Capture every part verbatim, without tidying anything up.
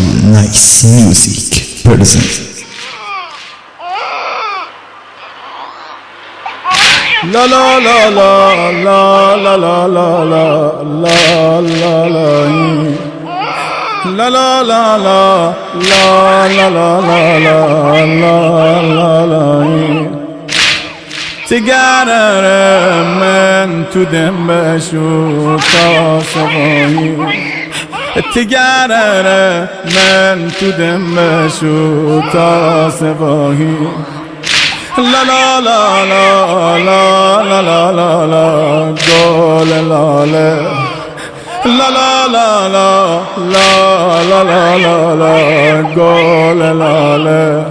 Nice Music presents. La la la la la la la la la la la la La la la la la la la la la la la la تگرر من تو دم بشو تا سوایی تگرر من تو دم بشو تا سوایی La la la la la la la la la gol la la La la la la la la la la la gol la la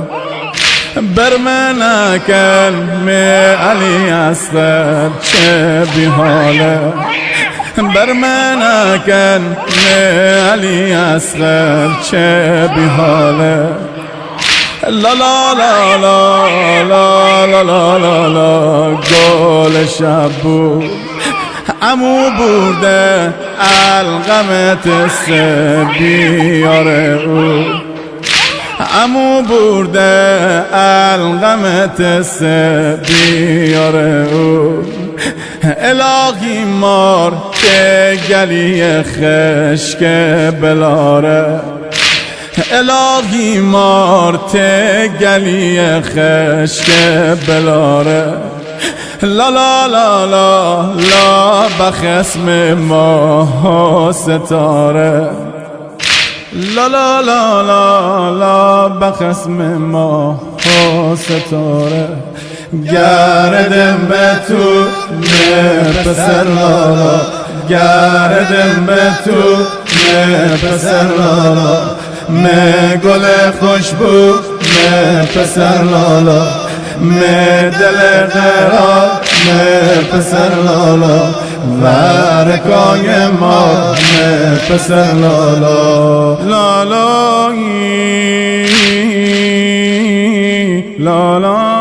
برمنا کن می علی اصغر چه بیحاله برمنا کن می علی اصغر چه بیحاله La la la la la la la la la گل شبو عمو برده القمت سه بیاره او عمو برده القمت سه بیاره او الهی مار که گلی خشک بلاره الهی مارت گلی خشک بلاره لا لا لا لا لا بخسم ماه ستاره لا لا لا لا لا بخسم ماه ستاره گردم به تو نه پسر لالا گردم به تو نه پسر لالا می گل خوشبو می پسر لالا می دل قرار می پسر لالا ورکای ما می پسر لالا لالایی لالا